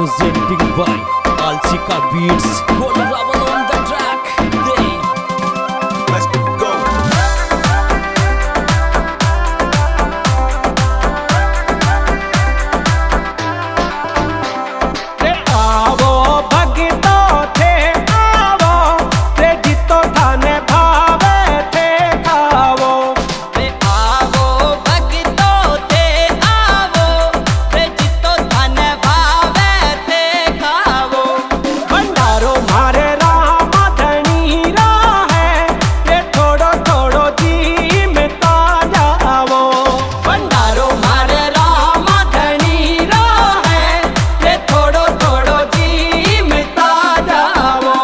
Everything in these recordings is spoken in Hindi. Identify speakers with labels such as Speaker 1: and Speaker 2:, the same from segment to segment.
Speaker 1: presenting by Alchika Beats. Golden Rubble on the track.
Speaker 2: Let's go.
Speaker 3: आवो भगतो थे आवो रे जितो थाने भावे थे आवो
Speaker 4: रे आवो भगतो थे आवो रे जितो थाने भावे थे खावो
Speaker 3: भंडारो मारे राम धनी है रे थोड़ो थोड़ो जी में ताजा आवो
Speaker 4: भंडारो मारे राम धनी है रे थोड़ो थोड़ो जी मिटा जावो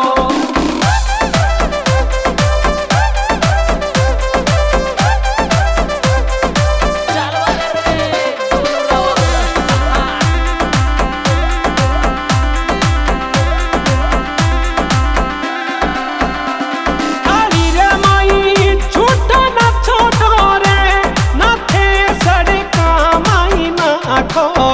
Speaker 4: चलो
Speaker 3: हरी रे माई छूटो न छोटो रे न थे सड़का माई ना खो